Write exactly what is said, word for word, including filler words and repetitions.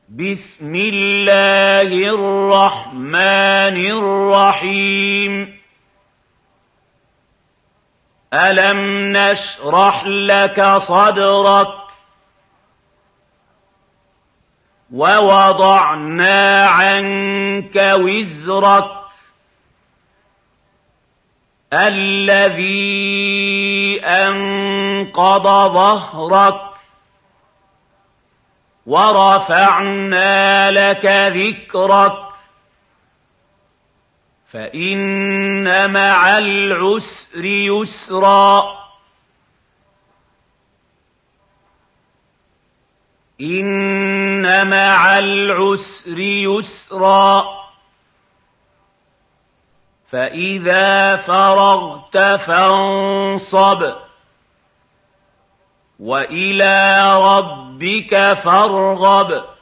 بسم الله الرحمن الرحيم ألم نشرح لك صدرك ووضعنا عنك وزرك الذي أنقض ظهرك ورفعنا لك ذكرك فإن مع العسر يسرا إن مع العسر يسرا فإذا فرغت فانصب وإلى ربك فارغب